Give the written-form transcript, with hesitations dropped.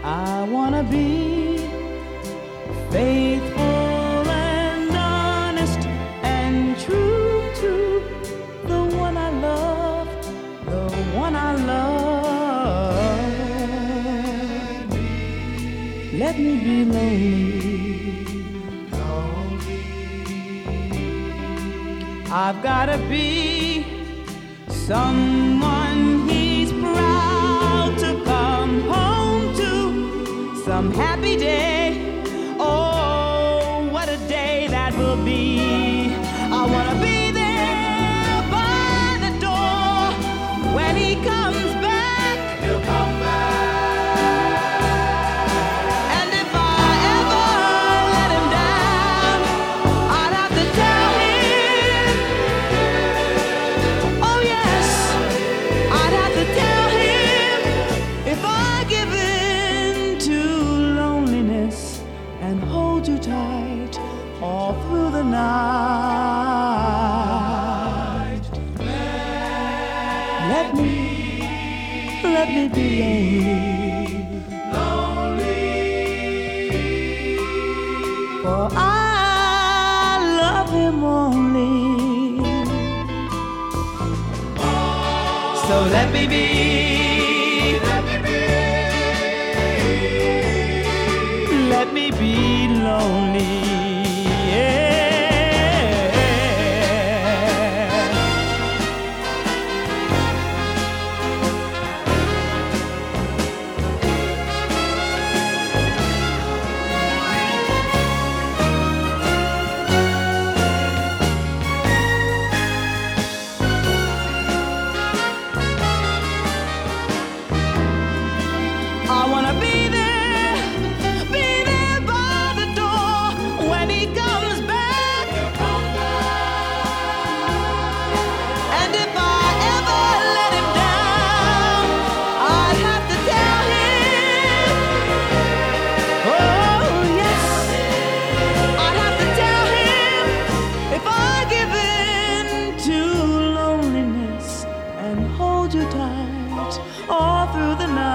I wanna be faithful and honest and true to the one I love, the one I love. Let me be lonely. I've gotta be someone he's proud to come home to, some happy day. Oh, what a day that will be. I wanna be there by the door when he comes back. He'll come back. And if I ever let him down, I'd have to tell him. Oh yes, I'd have to tell him. If I give in to loneliness and hold you tight all through the night, let me be lonely. For I love him only. So let me be. Let me be lonely. Yeah. I wanna be there by the door when he comes back. And if I ever let him down, I'd have to tell him. Oh yes, I'd have to tell him. If I give in to loneliness and hold you tight all through the night,